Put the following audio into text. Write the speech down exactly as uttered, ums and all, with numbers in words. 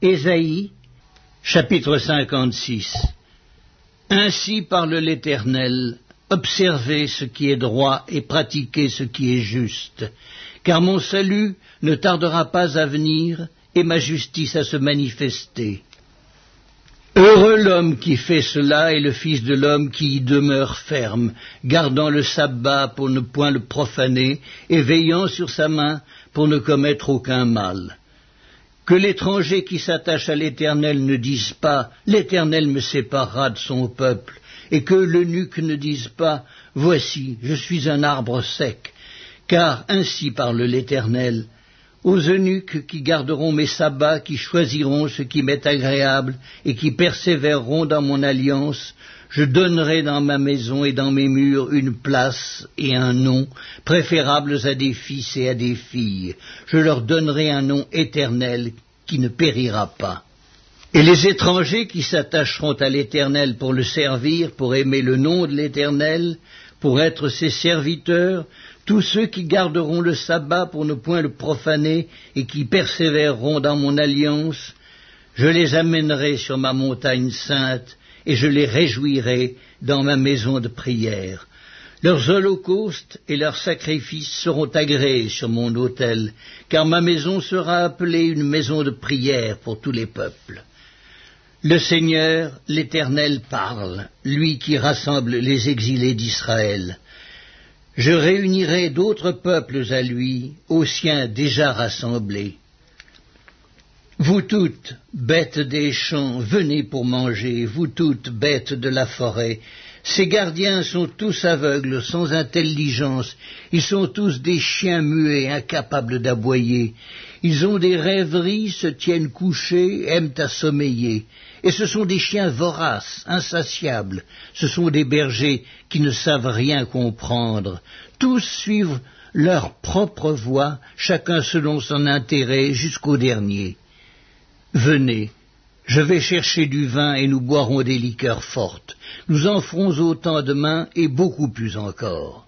Ésaïe, chapitre cinquante-six. Ainsi parle l'Éternel, observez ce qui est droit et pratiquez ce qui est juste, car mon salut ne tardera pas à venir et ma justice à se manifester. Heureux l'homme qui fait cela et le Fils de l'homme qui y demeure ferme, gardant le sabbat pour ne point le profaner et veillant sur sa main pour ne commettre aucun mal. Que l'étranger qui s'attache à l'Éternel ne dise pas « L'Éternel me séparera de son peuple », et que l'eunuque ne dise pas « Voici, je suis un arbre sec », car ainsi parle l'Éternel. Aux eunuques qui garderont mes sabbats, qui choisiront ce qui m'est agréable et qui persévéreront dans mon alliance, je donnerai dans ma maison et dans mes murs une place et un nom, préférables à des fils et à des filles. Je leur donnerai un nom éternel qui ne périra pas. Et les étrangers qui s'attacheront à l'Éternel pour le servir, pour aimer le nom de l'Éternel, pour être ses serviteurs, tous ceux qui garderont le sabbat pour ne point le profaner et qui persévéreront dans mon alliance, je les amènerai sur ma montagne sainte et je les réjouirai dans ma maison de prière. Leurs holocaustes et leurs sacrifices seront agréés sur mon autel, car ma maison sera appelée une maison de prière pour tous les peuples. Le Seigneur, l'Éternel, parle, lui qui rassemble les exilés d'Israël. Je réunirai d'autres peuples à lui, aux siens déjà rassemblés. Vous toutes, bêtes des champs, venez pour manger, vous toutes, bêtes de la forêt. Ces gardiens sont tous aveugles, sans intelligence, ils sont tous des chiens muets, incapables d'aboyer. Ils ont des rêveries, se tiennent couchés, aiment à sommeiller. Et ce sont des chiens voraces, insatiables. Ce sont des bergers qui ne savent rien comprendre. Tous suivent leur propre voie, chacun selon son intérêt, jusqu'au dernier. Venez, je vais chercher du vin et nous boirons des liqueurs fortes. Nous en ferons autant demain et beaucoup plus encore.